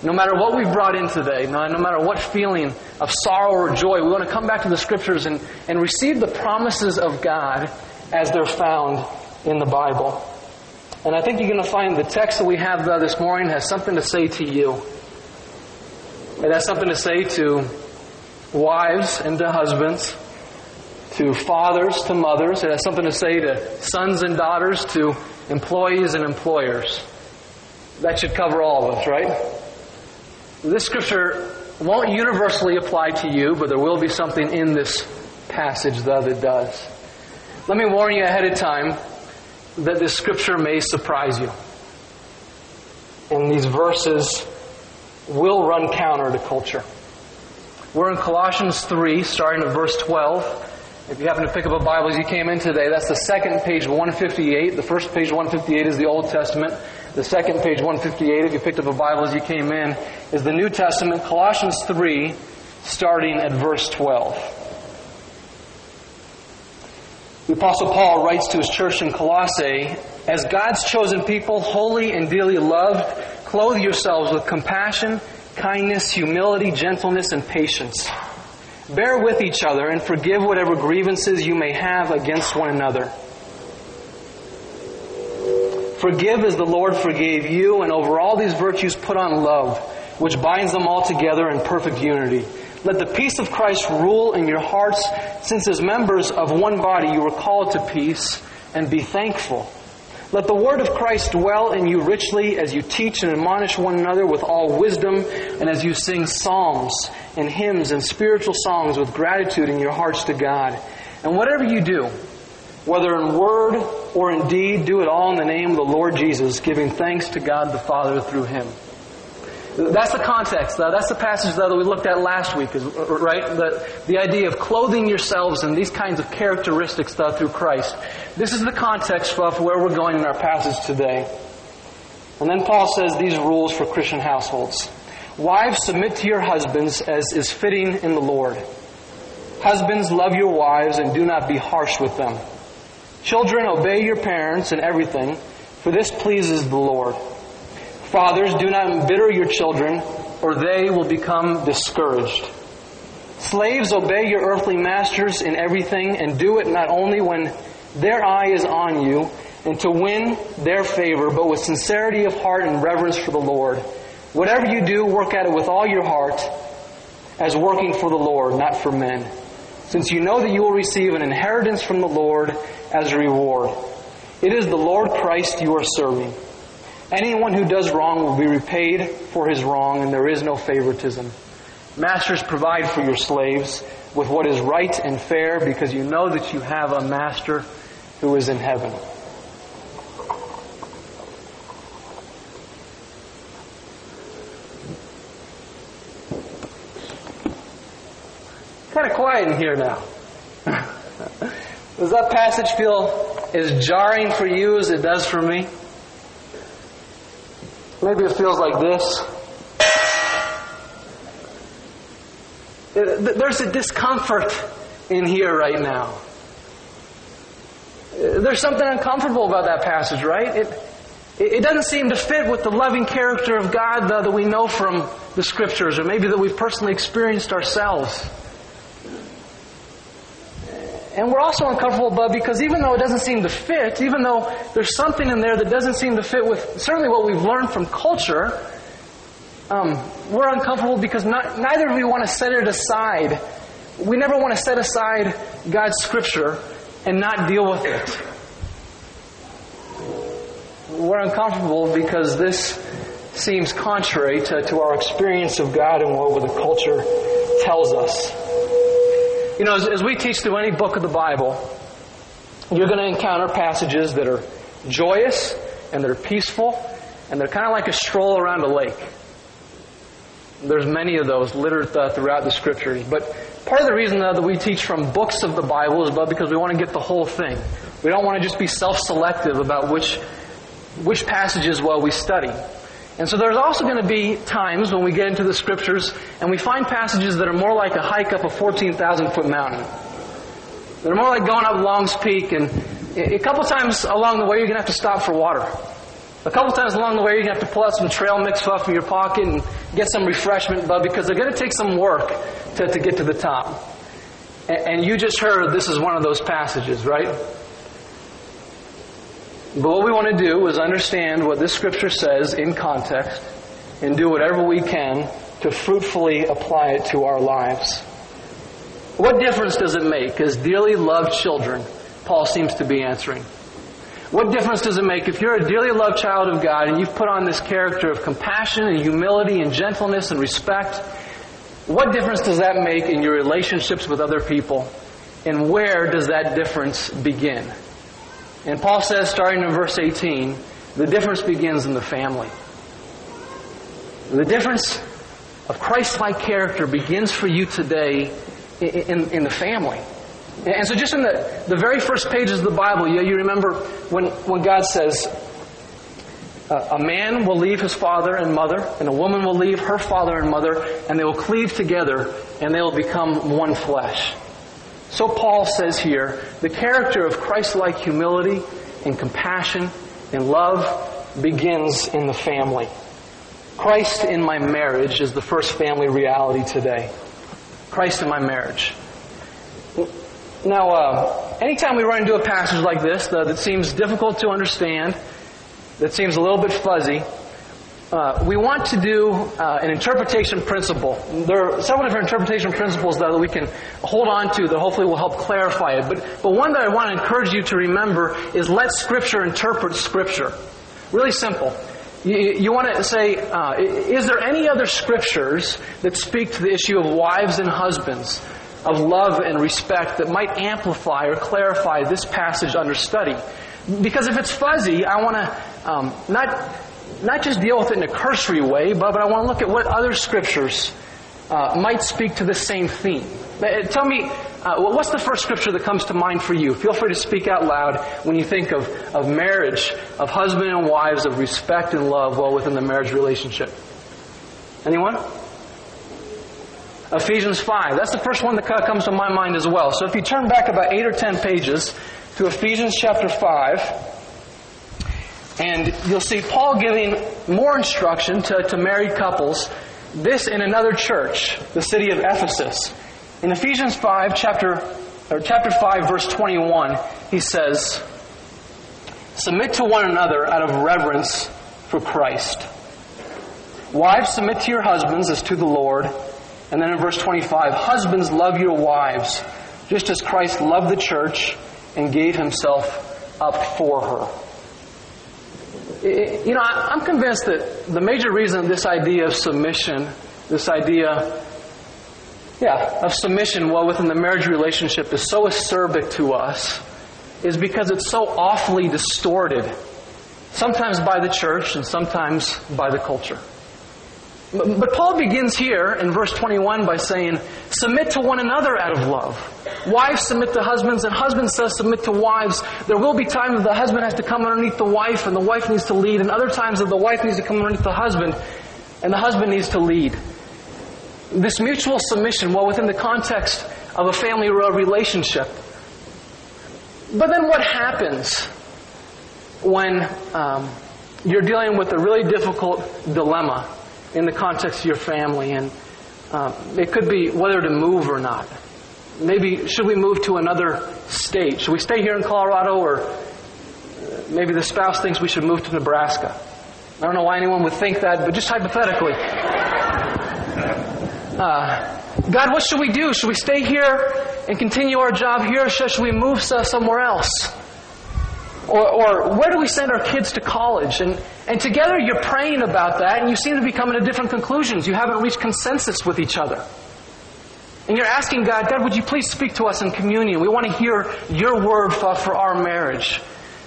No matter what we've brought in today, no matter what feeling of sorrow or joy, we want to come back to the Scriptures and receive the promises of God as they're found in the Bible. And I think you're going to find the text that we have this morning has something to say to you. It has something to say to wives and to husbands, to fathers, to mothers. It has something to say to sons and daughters, to employees and employers. That should cover all of us, right? This scripture won't universally apply to you, but there will be something in this passage that it does. Let me warn you ahead of time that this scripture may surprise you. And these verses will run counter to culture. We're in Colossians 3, starting at verse 12. If you happen to pick up a Bible as you came in today, that's the second page 158. The first page 158 is the Old Testament. The second page 158, if you picked up a Bible as you came in, is the New Testament, Colossians 3, starting at verse 12. The Apostle Paul writes to his church in Colossae, "As God's chosen people, holy and dearly loved, clothe yourselves with compassion, kindness, humility, gentleness, and patience. Bear with each other and forgive whatever grievances you may have against one another. Forgive as the Lord forgave you, and over all these virtues put on love, which binds them all together in perfect unity. Let the peace of Christ rule in your hearts, since as members of one body you were called to peace, and be thankful. Let the word of Christ dwell in you richly as you teach and admonish one another with all wisdom, and as you sing psalms and hymns and spiritual songs with gratitude in your hearts to God. And whatever you do, whether in word or in deed, do it all in the name of the Lord Jesus, giving thanks to God the Father through Him." That's the context. That's the passage that we looked at last week, right? The idea of clothing yourselves in these kinds of characteristics through Christ. This is the context for where we're going in our passage today. And then Paul says these rules for Christian households. "Wives, submit to your husbands as is fitting in the Lord. Husbands, love your wives and do not be harsh with them. Children, obey your parents in everything, for this pleases the Lord. Fathers, do not embitter your children, or they will become discouraged. Slaves, obey your earthly masters in everything, and do it not only when their eye is on you, and to win their favor, but with sincerity of heart and reverence for the Lord. Whatever you do, work at it with all your heart, as working for the Lord, not for men, since you know that you will receive an inheritance from the Lord as a reward. It is the Lord Christ you are serving. Anyone who does wrong will be repaid for his wrong, and there is no favoritism. Masters, provide for your slaves with what is right and fair, because you know that you have a master who is in heaven." Kind of quiet in here now. Does that passage feel as jarring for you as it does for me? Maybe it feels like this. There's a discomfort in here right now. There's something uncomfortable about that passage, right? It doesn't seem to fit with the loving character of God that we know from the Scriptures, or maybe that we've personally experienced ourselves. And we're also uncomfortable because even though it doesn't seem to fit, even though there's something in there that doesn't seem to fit with certainly what we've learned from culture, we're uncomfortable because neither do we want to set it aside. We never want to set aside God's Scripture and not deal with it. We're uncomfortable because this seems contrary to our experience of God and what the culture tells us. You know, as we teach through any book of the Bible, you're going to encounter passages that are joyous and that are peaceful, and they're kind of like a stroll around a lake. There's many of those littered throughout the Scriptures. But part of the reason that we teach from books of the Bible is because we want to get the whole thing. We don't want to just be self-selective about which passages we study. And so there's also going to be times when we get into the Scriptures and we find passages that are more like a hike up a 14,000-foot mountain. They're more like going up Long's Peak, and a couple times along the way you're going to have to stop for water. A couple times along the way, you're going to have to pull out some trail mix from your pocket and get some refreshment, bud, because they're going to take some work to get to the top. And you just heard this is one of those passages, right? But what we want to do is understand what this Scripture says in context and do whatever we can to fruitfully apply it to our lives. What difference does it make as dearly loved children? Paul seems to be answering. What difference does it make if you're a dearly loved child of God and you've put on this character of compassion and humility and gentleness and respect? What difference does that make in your relationships with other people? And where does that difference begin? And Paul says, starting in verse 18, the difference begins in the family. The difference of Christ-like character begins for you today in the family. And so just in the very first pages of the Bible, you remember when God says, a man will leave his father and mother, and a woman will leave her father and mother, and they will cleave together, and they will become one flesh. So Paul says here, the character of Christ-like humility and compassion and love begins in the family. Christ in my marriage is the first family reality today. Christ in my marriage. Now, anytime we run into a passage like this that seems difficult to understand, that seems a little bit fuzzy, we want to do an interpretation principle. There are several different interpretation principles that we can hold on to that hopefully will help clarify it. But one that I want to encourage you to remember is let Scripture interpret Scripture. Really simple. You want to say, is there any other Scriptures that speak to the issue of wives and husbands, of love and respect, that might amplify or clarify this passage under study? Because if it's fuzzy, I want to not just deal with it in a cursory way, but I want to look at what other Scriptures might speak to the same theme. Tell me, what's the first Scripture that comes to mind for you? Feel free to speak out loud when you think of marriage, of husband and wives, of respect and love well within the marriage relationship. Anyone? Ephesians 5. That's the first one that comes to my mind as well. So if you turn back about 8 or 10 pages to Ephesians chapter 5, and you'll see Paul giving more instruction to married couples, this in another church, the city of Ephesus. In Ephesians 5, chapter 5, verse 21, he says, "Submit to one another out of reverence for Christ. Wives, submit to your husbands as to the Lord." And then in verse 25, "Husbands, love your wives, just as Christ loved the church and gave himself up for her." You know, I'm convinced that the major reason this idea of submission, this idea, of submission well within the marriage relationship is so acerbic to us is because it's so awfully distorted, sometimes by the church and sometimes by the culture. But Paul begins here in verse 21 by saying, submit to one another out of love. Wives submit to husbands, and husbands says submit to wives. There will be times that the husband has to come underneath the wife, and the wife needs to lead, and other times that the wife needs to come underneath the husband, and the husband needs to lead. This mutual submission, well, within the context of a family relationship. But then what happens when you're dealing with a really difficult dilemma in the context of your family, and it could be whether to move or not. Maybe, should we move to another state? Should we stay here in Colorado, or maybe the spouse thinks we should move to Nebraska? I don't know why anyone would think that, but just hypothetically. God, what should we do? Should we stay here and continue our job here, or should we move somewhere else? Or where do we send our kids to college? And together you're praying about that, and you seem to be coming to different conclusions. You haven't reached consensus with each other. And you're asking God, would you please speak to us in communion? We want to hear your word for our marriage.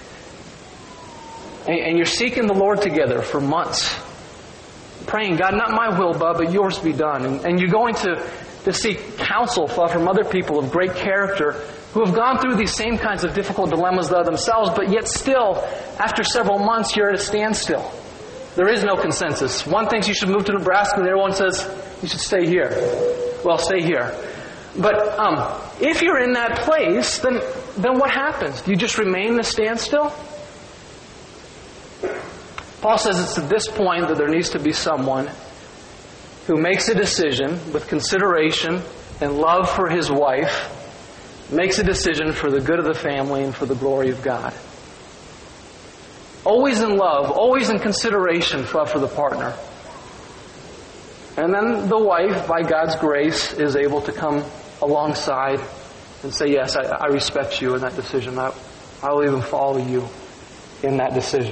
And you're seeking the Lord together for months. Praying, God, not my will, but yours be done. And you're going to seek counsel from other people of great character who have gone through these same kinds of difficult dilemmas themselves, but yet still, after several months, you're at a standstill. There is no consensus. One thinks you should move to Nebraska, and the other one says you should stay here. Well, stay here. But if you're in that place, then what happens? Do you just remain in a standstill? Paul says it's at this point that there needs to be someone who makes a decision with consideration and love for his wife, makes a decision for the good of the family and for the glory of God. Always in love, always in consideration for the partner. And then the wife, by God's grace, is able to come alongside and say, yes, I respect you in that decision. I will even follow you in that decision.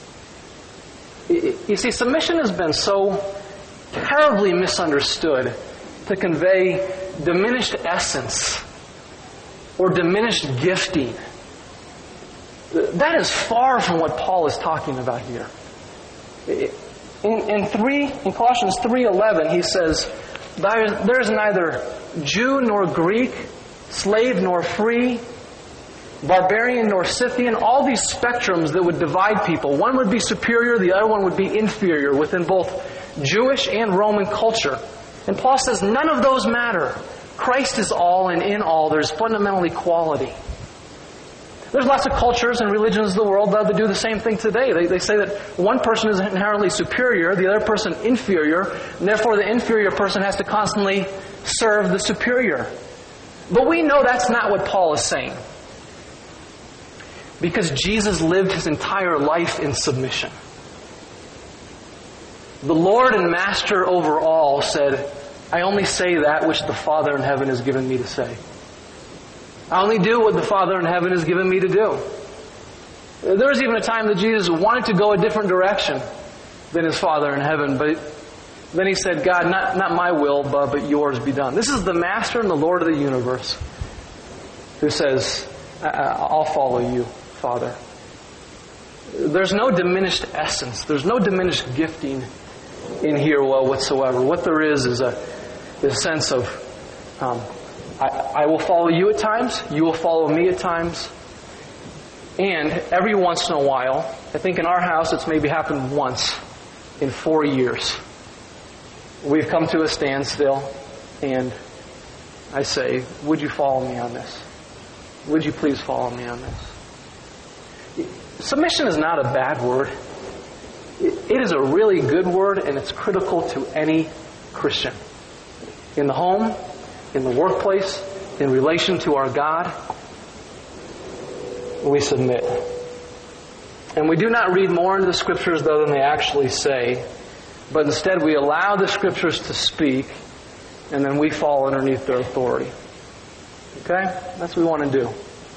You see, submission has been so terribly misunderstood to convey diminished essence or diminished gifting. That is far from what Paul is talking about here. In Colossians 3:11, he says, there is neither Jew nor Greek, slave nor free, barbarian nor Scythian, all these spectrums that would divide people. One would be superior, the other one would be inferior within both Jewish and Roman culture. And Paul says none of those matter. Christ is all, and in all there's fundamental equality. There's lots of cultures and religions of the world that do the same thing today. They say that one person is inherently superior, the other person inferior, and therefore the inferior person has to constantly serve the superior. But we know that's not what Paul is saying. Because Jesus lived his entire life in submission. The Lord and Master over all said, I only say that which the Father in heaven has given me to say. I only do what the Father in heaven has given me to do. There was even a time that Jesus wanted to go a different direction than his Father in heaven, but then he said, God, not my will, but yours be done. This is the Master and the Lord of the universe who says, I'll follow you, Father. There's no diminished essence. There's no diminished gifting in here whatsoever. What there is a sense of I will follow you at times, you will follow me at times, and every once in a while, I think in our house it's maybe happened once in 4 years, we've come to a standstill and I say, would you follow me on this? Would you please follow me on this? Submission is not a bad word. It is a really good word, and it's critical to any Christian. In the home, in the workplace, in relation to our God, we submit. And we do not read more into the Scriptures, though, than they actually say, but instead we allow the Scriptures to speak, and then we fall underneath their authority. Okay? That's what we want to do.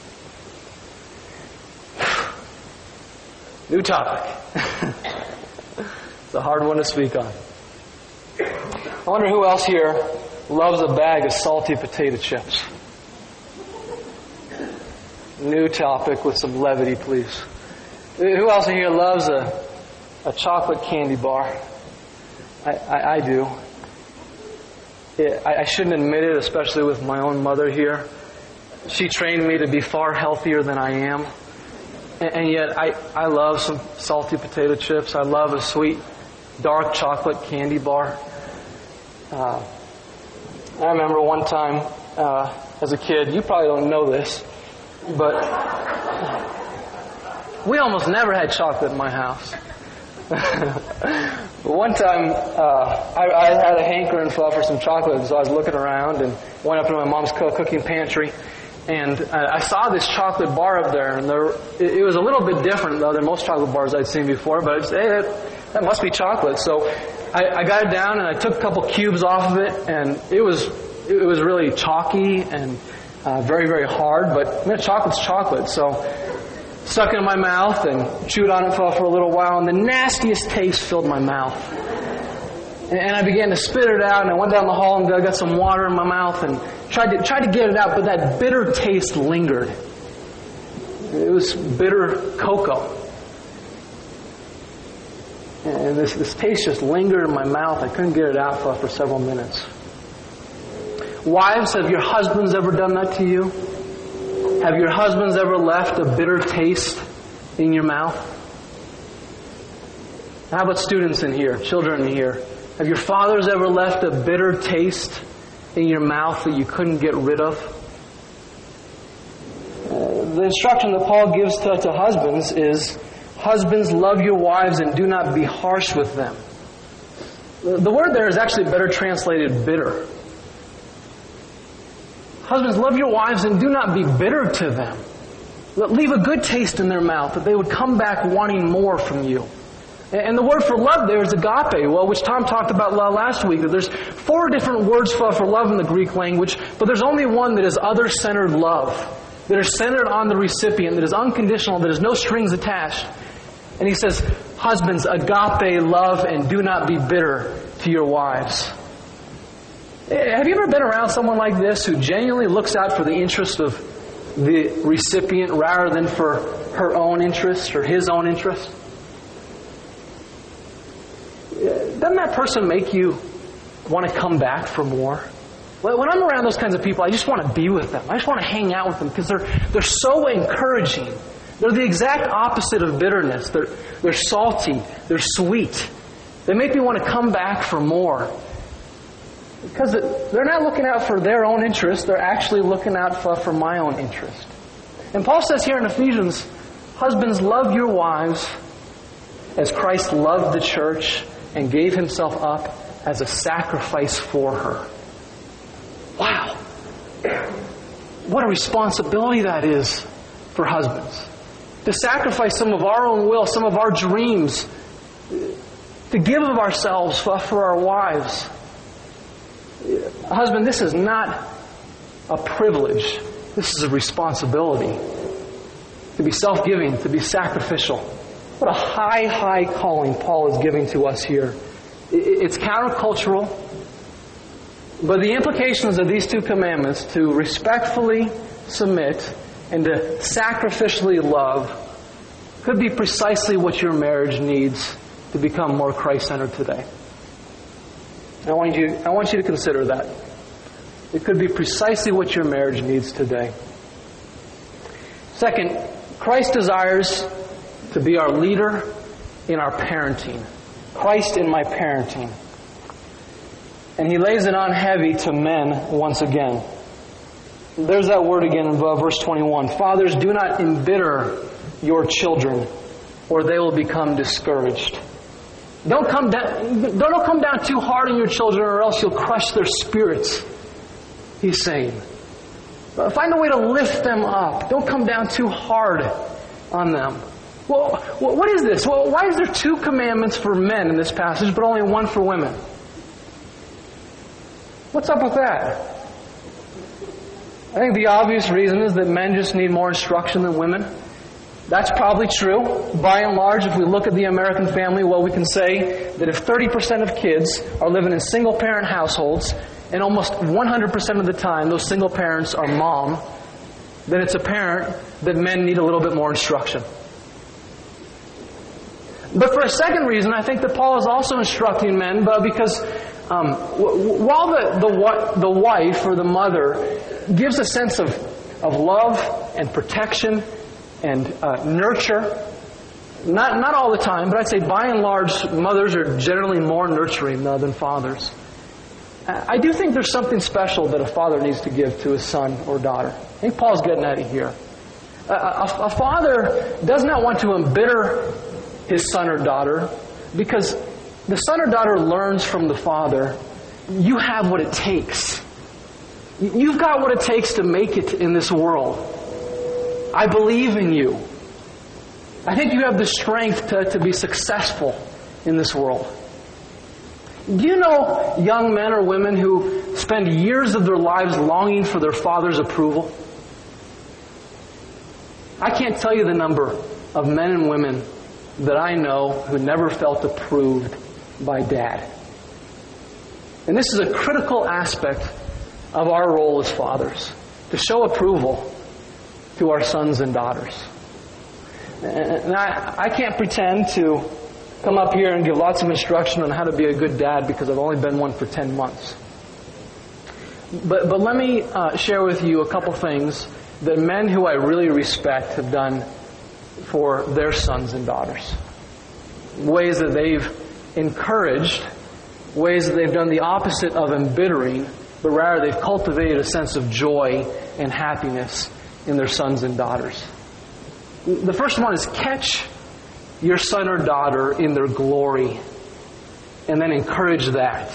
New topic. It's a hard one to speak on. I wonder who else here loves a bag of salty potato chips. New topic with some levity, please. Who else in here loves a chocolate candy bar? I do. I shouldn't admit it, especially with my own mother here. She trained me to be far healthier than I am. And yet I love some salty potato chips. I love a sweet, dark chocolate candy bar. I remember one time as a kid, you probably don't know this, but we almost never had chocolate in my house. But one time I had a hankering for some chocolate, so I was looking around and went up to my mom's cooking pantry, and I saw this chocolate bar up there, and it was a little bit different though than most chocolate bars I'd seen before, but I just, hey, that must be chocolate. So I got it down and I took a couple cubes off of it, and it was really chalky and very, very hard, but chocolate's chocolate. So stuck it in my mouth and chewed on it for a little while, and the nastiest taste filled my mouth. And I began to spit it out, and I went down the hall and got some water in my mouth and tried to get it out, but that bitter taste lingered. It was bitter cocoa. And this taste just lingered in my mouth. I couldn't get it out for several minutes. Wives, have your husbands ever done that to you? Have your husbands ever left a bitter taste in your mouth? How about students in here, children in here? Have your fathers ever left a bitter taste in your mouth that you couldn't get rid of? The instruction that Paul gives to husbands is Husbands, love your wives and do not be harsh with them. The word there is actually better translated bitter. Husbands, love your wives and do not be bitter to them. Leave a good taste in their mouth, that they would come back wanting more from you. And the word for love there is agape, which Tom talked about last week. That there's 4 different words for love in the Greek language, but there's only one that is other-centered love, that is centered on the recipient, that is unconditional, that has no strings attached. And he says, husbands, agape love and do not be bitter to your wives. Have you ever been around someone like this who genuinely looks out for the interest of the recipient rather than for her own interest or his own interest? Doesn't that person make you want to come back for more? When I'm around those kinds of people, I just want to be with them. I just want to hang out with them because they're so encouraging. They're the exact opposite of bitterness. They're salty. They're sweet. They make me want to come back for more. Because they're not looking out for their own interest. They're actually looking out for my own interest. And Paul says here in Ephesians, husbands, love your wives as Christ loved the church and gave himself up as a sacrifice for her. Wow. What a responsibility that is for husbands. To sacrifice some of our own will, some of our dreams, to give of ourselves for our wives. Husband, this is not a privilege. This is a responsibility. To be self-giving, to be sacrificial. What a high, high calling Paul is giving to us here. It's countercultural, but the implications of these 2 commandments, to respectfully submit and to sacrificially love, could be precisely what your marriage needs to become more Christ-centered today. I want you to consider that. It could be precisely what your marriage needs today. Second, Christ desires to be our leader in our parenting. Christ in my parenting. And he lays it on heavy to men once again. There's that word again in verse 21. Fathers, do not embitter your children, or they will become discouraged. Don't come down too hard on your children, or else you'll crush their spirits, he's saying. Find a way to lift them up. Don't come down too hard on them. Well, what is this? Well, why is there 2 commandments for men in this passage, but only 1 for women? What's up with that? I think the obvious reason is that men just need more instruction than women. That's probably true. By and large, if we look at the American family, well, we can say that if 30% of kids are living in single-parent households, and almost 100% of the time those single parents are mom, then it's apparent that men need a little bit more instruction. But for a second reason, I think that Paul is also instructing men, because while the wife or the mother gives a sense of love and protection and nurture, not all the time, but I'd say by and large, mothers are generally more nurturing than fathers. I do think there's something special that a father needs to give to his son or daughter. I think Paul's getting at it here. A father does not want to embitter his son or daughter, because the son or daughter learns from the father, you have what it takes. You've got what it takes to make it in this world. I believe in you. I think you have the strength to be successful in this world. Do you know young men or women who spend years of their lives longing for their father's approval? I can't tell you the number of men and women that I know who never felt approved by dad. And this is a critical aspect of our role as fathers, to show approval to our sons and daughters. And I can't pretend to come up here and give lots of instruction on how to be a good dad, because I've only been one for 10 months. But let me share with you a couple things that men who I really respect have done for their sons and daughters. Ways that they've encouraged, ways that they've done the opposite of embittering, but rather they've cultivated a sense of joy and happiness in their sons and daughters. The first one is Ketch your son or daughter in their glory, and then encourage that.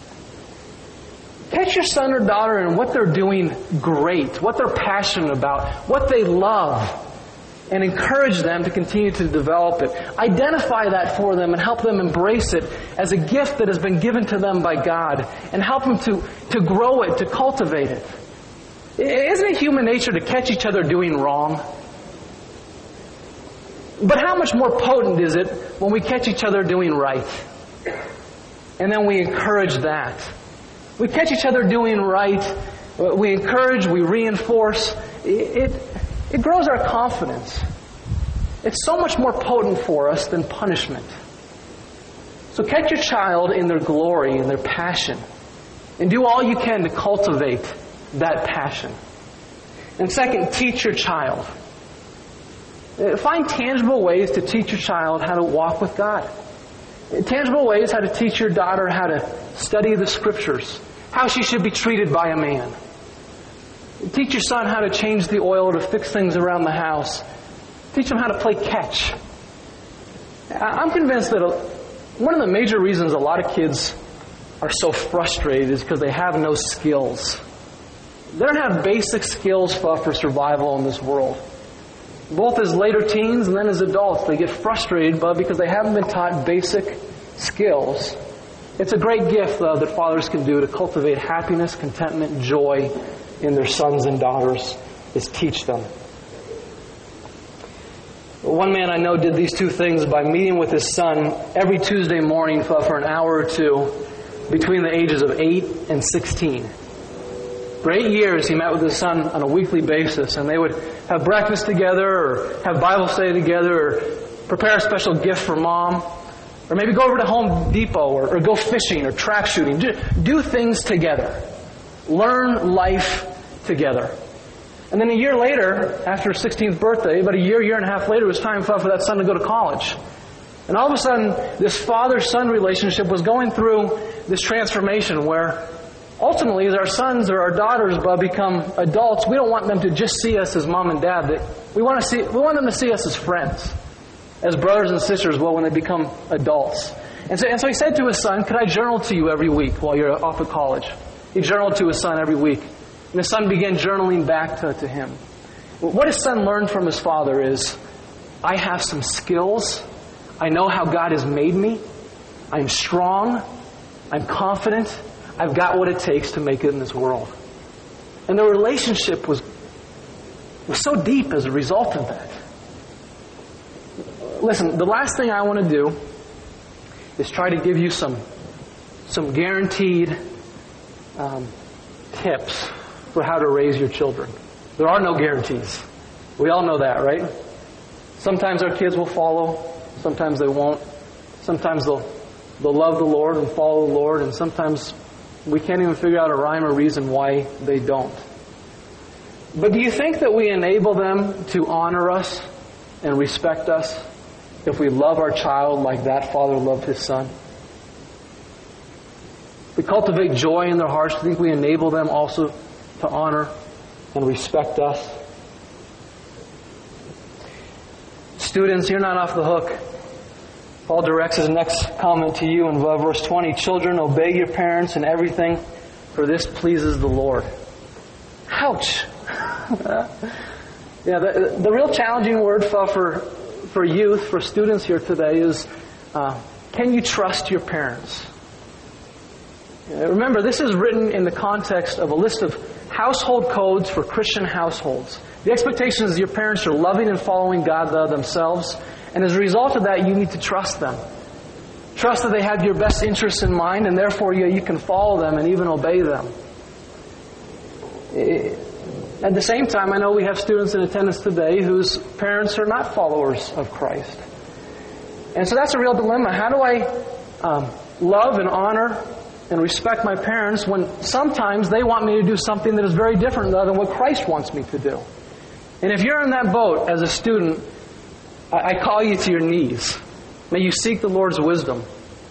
Catch your son or daughter in what they're doing great, what they're passionate about, what they love, and encourage them to continue to develop it. Identify that for them and help them embrace it as a gift that has been given to them by God, and help them to grow it, to cultivate it. Isn't it human nature to catch each other doing wrong? But how much more potent is it when we catch each other doing right? And then we encourage that. We catch each other doing right. We encourage, we reinforce. It grows our confidence. It's so much more potent for us than punishment. So catch your child in their glory, in their passion, and do all you can to cultivate that passion. And second, teach your child. Find tangible ways to teach your child how to walk with God. Tangible ways how to teach your daughter how to study the Scriptures, how she should be treated by a man. Teach your son how to change the oil to fix things around the house. Teach him how to play catch. I'm convinced that one of the major reasons a lot of kids are so frustrated is because they have no skills. They don't have basic skills for survival in this world. Both as later teens and then as adults, they get frustrated because they haven't been taught basic skills. It's a great gift, though, that fathers can do to cultivate happiness, contentment, joy in their sons and daughters, is teach them. One man I know did these two things by meeting with his son every Tuesday morning for an hour or two between the ages of 8 and 16. For 8 years, he met with his son on a weekly basis, and they would have breakfast together, or have Bible study together, or prepare a special gift for mom, or maybe go over to Home Depot, or go fishing, or trap shooting. Do things together. Learn life together. And then a year later, after his 16th birthday, about a year and a half later, it was time for that son to go to college. And all of a sudden, this father-son relationship was going through this transformation where ultimately, as our sons or our daughters become adults, we don't want them to just see us as mom and dad. We want them to see us as friends, as brothers and sisters, when they become adults. And so he said to his son, "Could I journal to you every week while you're off at college?" He journaled to his son every week. And his son began journaling back to him. What his son learned from his father is, I have some skills. I know how God has made me. I'm strong. I'm confident. I've got what it takes to make it in this world. And the relationship was so deep as a result of that. Listen, the last thing I want to do is try to give you some guaranteed tips for how to raise your children. There are no guarantees. We all know that, right? Sometimes our kids will follow. Sometimes they won't. Sometimes they'll love the Lord and follow the Lord, and sometimes we can't even figure out a rhyme or reason why they don't. But do you think that we enable them to honor us and respect us if we love our child like that father loved his son? We cultivate joy in their hearts. I think we enable them also to honor and respect us. Students, you're not off the hook. Paul directs his next comment to you in verse 20. Children, obey your parents in everything, for this pleases the Lord. Ouch! The real challenging word for youth, for students here today is, can you trust your parents? Remember, this is written in the context of a list of household codes for Christian households. The expectation is your parents are loving and following God themselves, and as a result of that, you need to trust them. Trust that they have your best interests in mind, and therefore you can follow them and even obey them. At the same time, I know we have students in attendance today whose parents are not followers of Christ. And so that's a real dilemma. How do I love and honor and respect my parents when sometimes they want me to do something that is very different than what Christ wants me to do? And if you're in that boat as a student, I call you to your knees. May you seek the Lord's wisdom.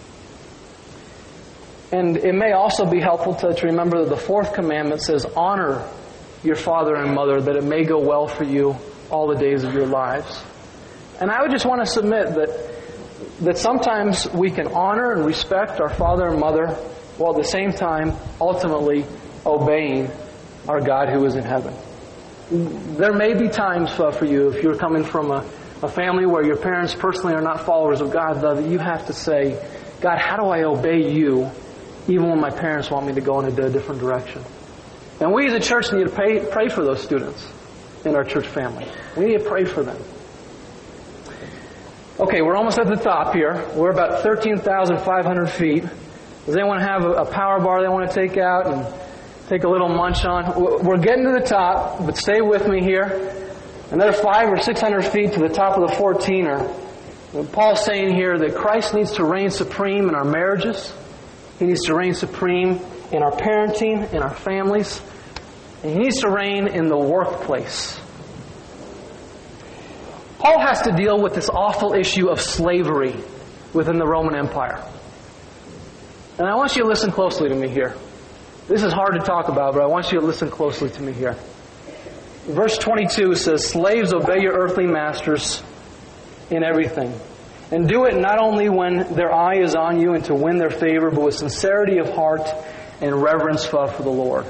And it may also be helpful to remember that the fourth commandment says, honor your father and mother, that it may go well for you all the days of your lives. And I would just want to submit that sometimes we can honor and respect our father and mother while at the same time ultimately obeying our God who is in heaven. There may be times for you, if you're coming from a family where your parents personally are not followers of God, that you have to say, God, how do I obey you even when my parents want me to go in a different direction? And we as a church need to pray for those students in our church family. We need to pray for them. Okay, we're almost at the top here. We're about 13,500 feet. Does anyone have a power bar they want to take out and take a little munch on? We're getting to the top, but stay with me here. Another 500 or 600 feet to the top of the 14er. Paul's saying here that Christ needs to reign supreme in our marriages. He needs to reign supreme in our parenting, in our families. And He needs to reign in the workplace. Paul has to deal with this awful issue of slavery within the Roman Empire. And I want you to listen closely to me here. This is hard to talk about, but I want you to listen closely to me here. Verse 22 says, "Slaves, obey your earthly masters in everything. And do it not only when their eye is on you and to win their favor, but with sincerity of heart and reverence for the Lord."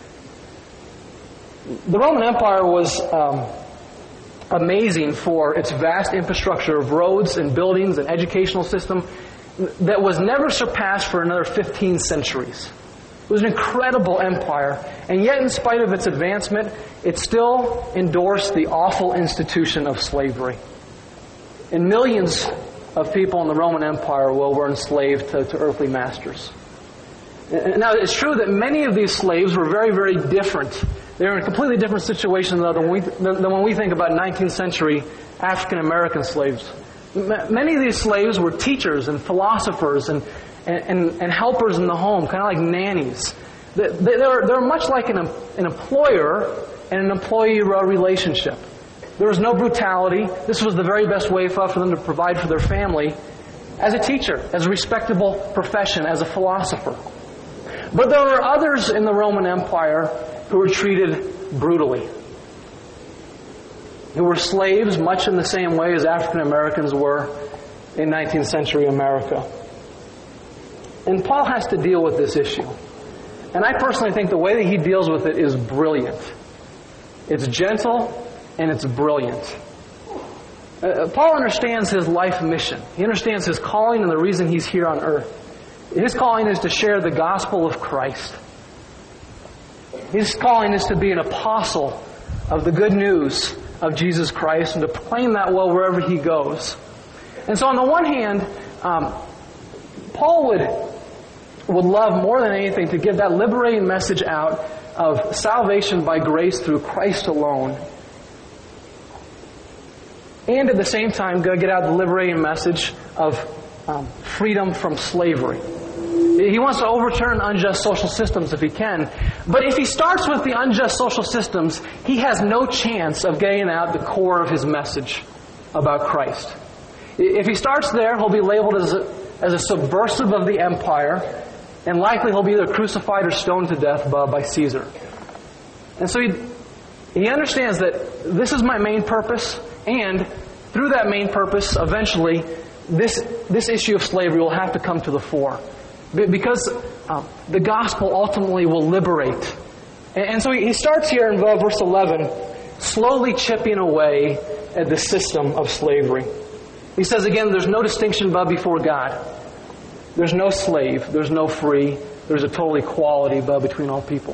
The Roman Empire was amazing for its vast infrastructure of roads and buildings and educational system that was never surpassed for another 15 centuries. It was an incredible empire, and yet in spite of its advancement, it still endorsed the awful institution of slavery. And millions of people in the Roman Empire were enslaved to earthly masters. Now, it's true that many of these slaves were very, very different. They were in a completely different situation than when we think about 19th century African American slaves. Many of these slaves were teachers and philosophers and helpers in the home, kind of like nannies. They're much like an employer and an employee relationship. There was no brutality. This was the very best way for them to provide for their family as a teacher, as a respectable profession, as a philosopher. But there were others in the Roman Empire who were treated brutally, who were slaves much in the same way as African Americans were in 19th century America. And Paul has to deal with this issue. And I personally think the way that he deals with it is brilliant. It's gentle and it's brilliant. Paul understands his life mission. He understands his calling and the reason he's here on earth. His calling is to share the gospel of Christ. His calling is to be an apostle of the good news of Jesus Christ and to proclaim that well wherever he goes. And so on the one hand, Paul would love more than anything to give that liberating message out of salvation by grace through Christ alone. And at the same time, get out the liberating message of freedom from slavery. He wants to overturn unjust social systems if he can. But if he starts with the unjust social systems, he has no chance of getting out the core of his message about Christ. If he starts there, he'll be labeled as a subversive of the empire, and likely he'll be either crucified or stoned to death by Caesar. And so he understands that this is my main purpose, and through that main purpose, eventually, this issue of slavery will have to come to the fore. Because the gospel ultimately will liberate. And so he starts here in verse 11, slowly chipping away at the system of slavery. He says again, there's no distinction before God. There's no slave. There's no free. There's a total equality between all people.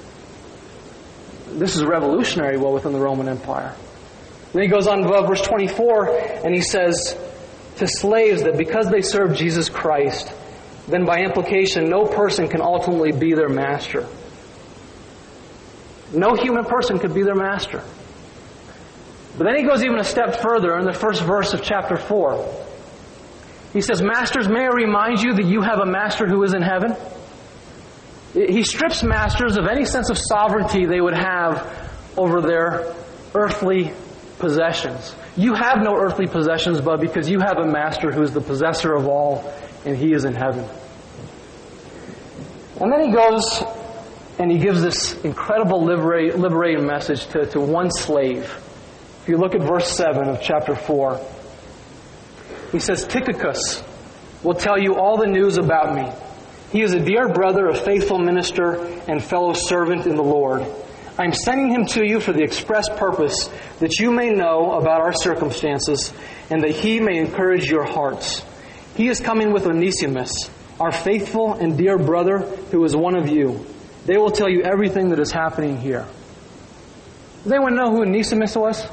This is revolutionary within the Roman Empire. Then he goes on to verse 24, and he says to slaves that because they serve Jesus Christ, then by implication, no person can ultimately be their master. No human person could be their master. But then he goes even a step further in the first verse of chapter 4. He says, "Masters, may I remind you that you have a master who is in heaven?" He strips masters of any sense of sovereignty they would have over their earthly possessions. You have no earthly possessions, but because you have a master who is the possessor of all, and he is in heaven. And then he goes and he gives this incredible liberating message to one slave. If you look at verse 7 of chapter 4, He says, Tychicus will tell you all the news about me. He is a dear brother, a faithful minister, and fellow servant in the Lord. I am sending him to you for the express purpose that you may know about our circumstances and that he may encourage your hearts. He is coming with Onesimus, our faithful and dear brother who is one of you. They will tell you everything that is happening here. Does anyone know who Onesimus was?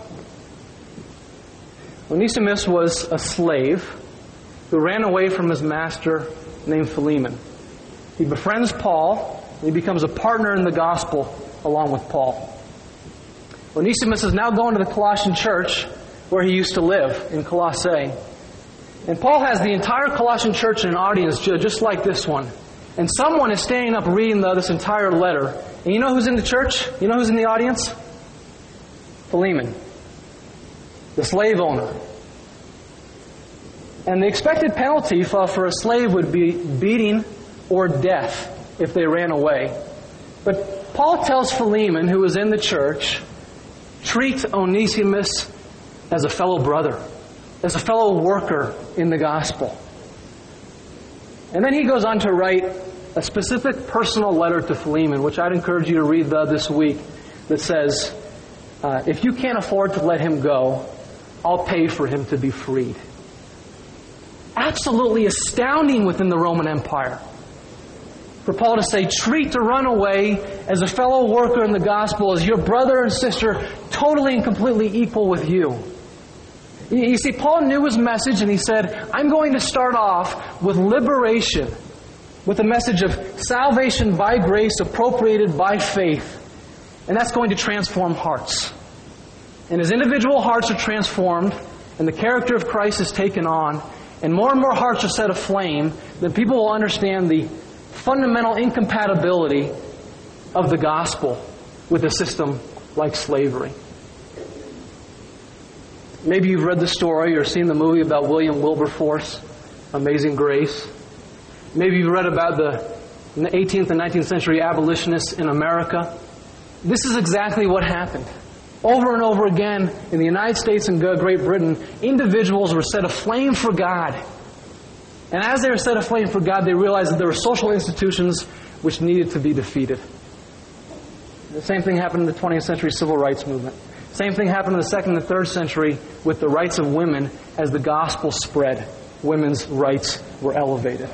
Onesimus was a slave who ran away from his master named Philemon. He befriends Paul, and he becomes a partner in the gospel along with Paul. Onesimus is now going to the Colossian church where he used to live, in Colossae. And Paul has the entire Colossian church in an audience just like this one. And someone is standing up reading this entire letter. And you know who's in the church? You know who's in the audience? Philemon, the slave owner. And the expected penalty for a slave would be beating or death if they ran away. But Paul tells Philemon, who is in the church, treat Onesimus as a fellow brother, as a fellow worker in the gospel. And then he goes on to write a specific personal letter to Philemon, which I'd encourage you to read this week, that says, if you can't afford to let him go, I'll pay for him to be freed. Absolutely astounding within the Roman Empire. For Paul to say, treat the runaway as a fellow worker in the gospel, as your brother and sister, totally and completely equal with you. You see, Paul knew his message, and he said, I'm going to start off with liberation, with a message of salvation by grace, appropriated by faith. And that's going to transform hearts. And as individual hearts are transformed, and the character of Christ is taken on, and more hearts are set aflame, then people will understand the fundamental incompatibility of the gospel with a system like slavery. Maybe you've read the story or seen the movie about William Wilberforce, Amazing Grace. Maybe you've read about the 18th and 19th century abolitionists in America. This is exactly what happened. Over and over again, in the United States and Great Britain, individuals were set aflame for God. And as they were set aflame for God, they realized that there were social institutions which needed to be defeated. The same thing happened in the 20th century civil rights movement. Same thing happened in the 2nd and 3rd century with the rights of women. As the gospel spread, women's rights were elevated.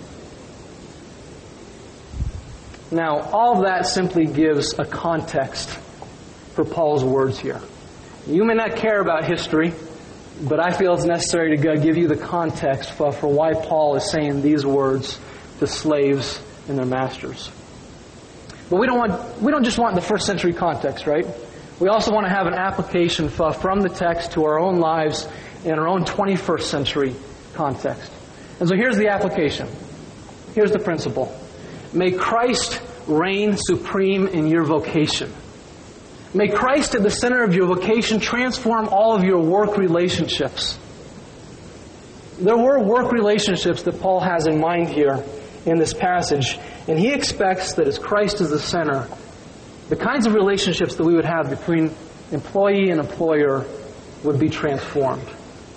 Now, all of that simply gives a context for Paul's words here. You may not care about history, but I feel it's necessary to give you the context for why Paul is saying these words to slaves and their masters. But we don't just want the first century context, right? We also want to have an application from the text to our own lives in our own 21st century context. And so here's the application. Here's the principle. May Christ reign supreme in your vocation. May Christ at the center of your vocation transform all of your work relationships. There were work relationships that Paul has in mind here in this passage, and he expects that as Christ is the center, the kinds of relationships that we would have between employee and employer would be transformed.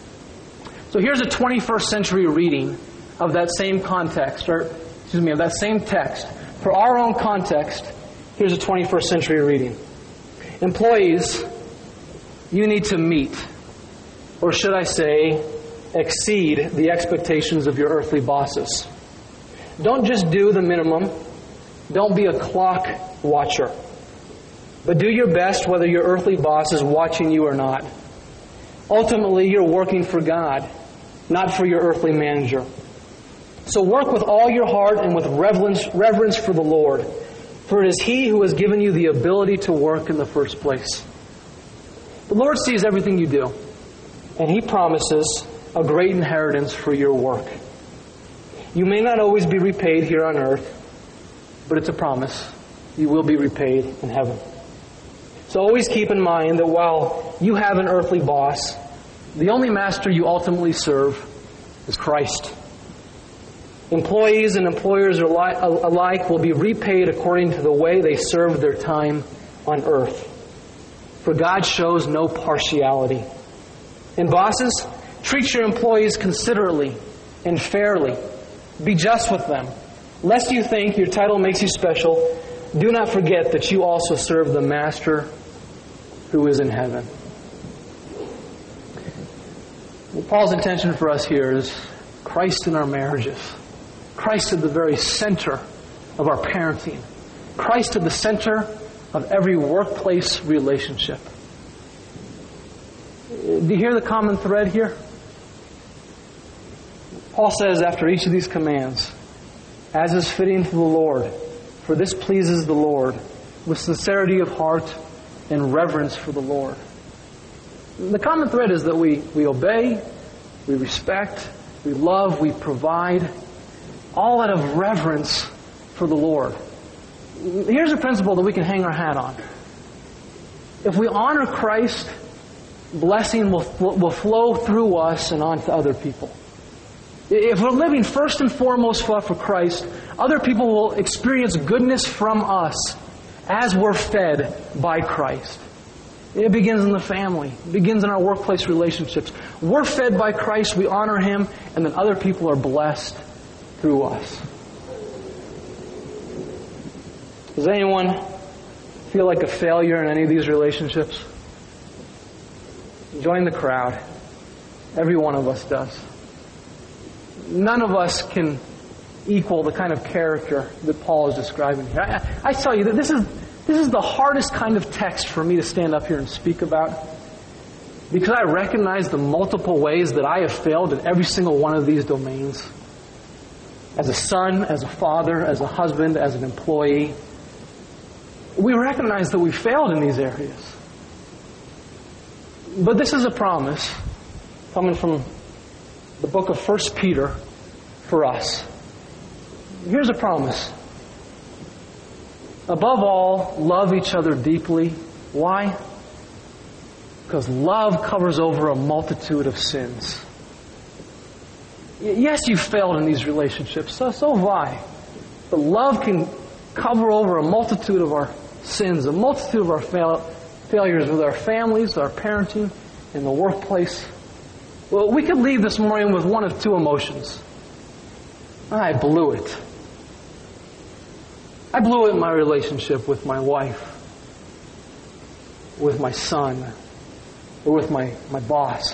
So here's a 21st century reading of that same context, of that same text. For our own context, here's a 21st century reading. Employees, you need to meet, or should I say, exceed the expectations of your earthly bosses. Don't just do the minimum. Don't be a clock watcher. But do your best whether your earthly boss is watching you or not. Ultimately, you're working for God, not for your earthly manager. So work with all your heart and with reverence for the Lord, for it is He who has given you the ability to work in the first place. The Lord sees everything you do, and He promises a great inheritance for your work. You may not always be repaid here on earth, but it's a promise. You will be repaid in heaven. So always keep in mind that while you have an earthly boss, the only master you ultimately serve is Christ. Employees and employers alike will be repaid according to the way they served their time on earth. For God shows no partiality. And bosses, Treat your employees considerately and fairly. Be just with them. Lest you think your title makes you special, do not forget that you also serve the Master who is in heaven. Well, Paul's intention for us here is Christ in our marriages. Christ at the very center of our parenting. Christ at the center of every workplace relationship. Do you hear the common thread here? Paul says after each of these commands, as is fitting to the Lord, for this pleases the Lord, with sincerity of heart and reverence for the Lord. The common thread is that we obey, we respect, we love, we provide, all out of reverence for the Lord. Here's a principle that we can hang our hat on. If we honor Christ, blessing will flow through us and on to other people. If we're living first and foremost for Christ, other people will experience goodness from us as we're fed by Christ. It begins in the family. It begins in our workplace relationships. We're fed by Christ, we honor Him, and then other people are blessed through us. Does anyone feel like a failure in any of these relationships? Join the crowd. Every one of us does. None of us can equal the kind of character that Paul is describing here. I tell you that this is the hardest kind of text for me to stand up here and speak about, because I recognize the multiple ways that I have failed in every single one of these domains. As a son, as a father, as a husband, as an employee. We recognize that we failed in these areas. But this is a promise coming from the book of 1 Peter for us. Here's a promise. Above all, love each other deeply. Why? Because love covers over a multitude of sins. Yes, you failed in these relationships. So have I. But love can cover over a multitude of our sins, a multitude of our failures with our families, our parenting, in the workplace. Well, we could leave this morning with one of two emotions. I blew it. I blew it in my relationship with my wife, with my son, or with my boss.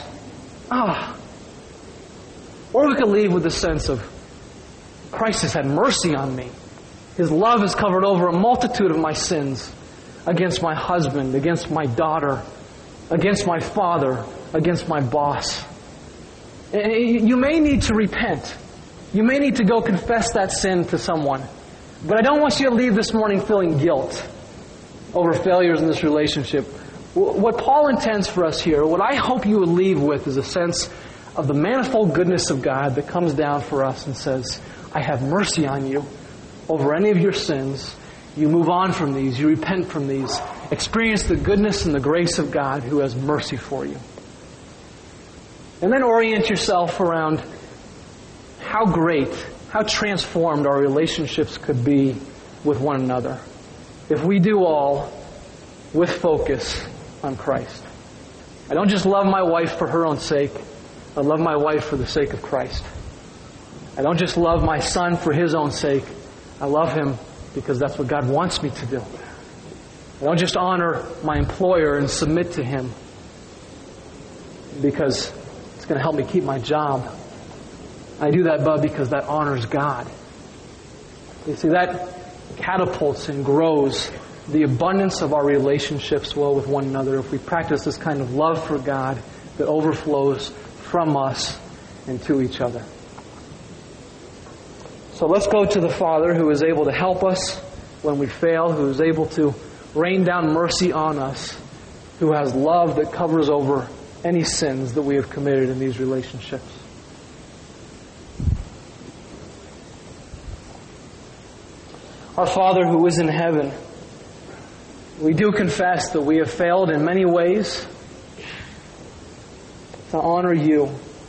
Or we could leave with the sense of Christ has had mercy on me. His love has covered over a multitude of my sins against my husband, against my daughter, against my father, against my boss. You may need to repent. You may need to go confess that sin to someone. But I don't want you to leave this morning feeling guilt over failures in this relationship. What Paul intends for us here, what I hope you would leave with, is a sense of the manifold goodness of God that comes down for us and says, I have mercy on you over any of your sins. You move on from these. You repent from these. Experience the goodness and the grace of God who has mercy for you. And then orient yourself around how great, how transformed our relationships could be with one another if we do all with focus on Christ. I don't just love my wife for her own sake. I love my wife for the sake of Christ. I don't just love my son for his own sake. I love him because that's what God wants me to do. I don't just honor my employer and submit to him because it's going to help me keep my job. I do that, because that honors God. You see, that catapults and grows the abundance of our relationships well with one another if we practice this kind of love for God that overflows from us and to each other. So let's go to the Father who is able to help us when we fail, who is able to rain down mercy on us, who has love that covers over any sins that we have committed in these relationships. Our Father who is in heaven, we do confess that we have failed in many ways to honor you.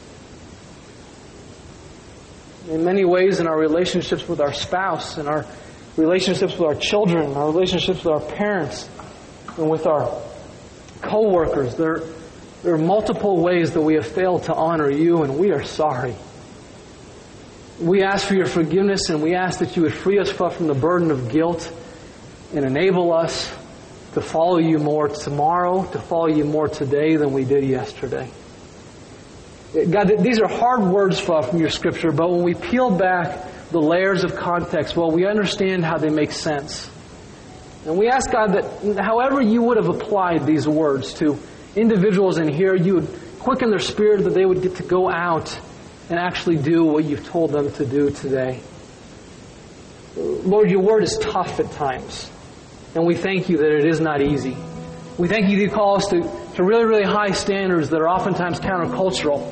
In many ways in our relationships with our spouse, in our relationships with our children, our relationships with our parents, and with our co-workers. There There are multiple ways that we have failed to honor you, and we are sorry. We ask for your forgiveness, and we ask that you would free us from the burden of guilt and enable us to follow you more tomorrow, to follow you more today than we did yesterday. God, these are hard words from your Scripture, but when we peel back the layers of context, well, we understand how they make sense. And we ask, God, that however you would have applied these words to individuals in here, you would quicken their spirit that they would get to go out and actually do what you've told them to do today. Lord, your word is tough at times, and we thank you that it is not easy. We thank you that you call us to really, really high standards that are oftentimes countercultural.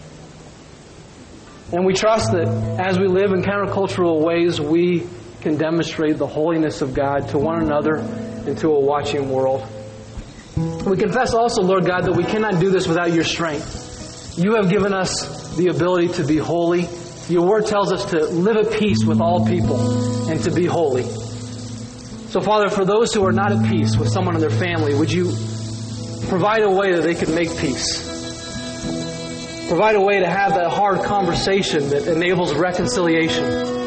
And we trust that as we live in countercultural ways, we can demonstrate the holiness of God to one another and to a watching world. We confess also, Lord God, that we cannot do this without your strength. You have given us the ability to be holy. Your word tells us to live at peace with all people and to be holy. So, Father, for those who are not at peace with someone in their family, would you provide a way that they could make peace? Provide a way to have that hard conversation that enables reconciliation.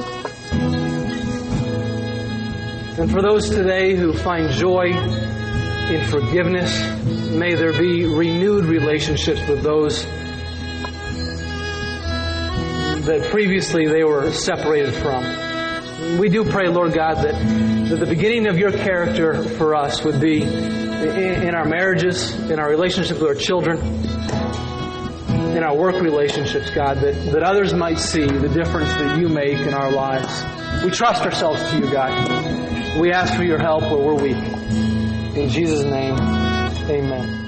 And for those today who find joy in forgiveness, may there be renewed relationships with those that previously they were separated from. We do pray, Lord God, that the beginning of your character for us would be in our marriages, in our relationships with our children, in our work relationships, God, that others might see the difference that you make in our lives. We trust ourselves to you, God. We ask for your help where we're weak. In Jesus' name, amen.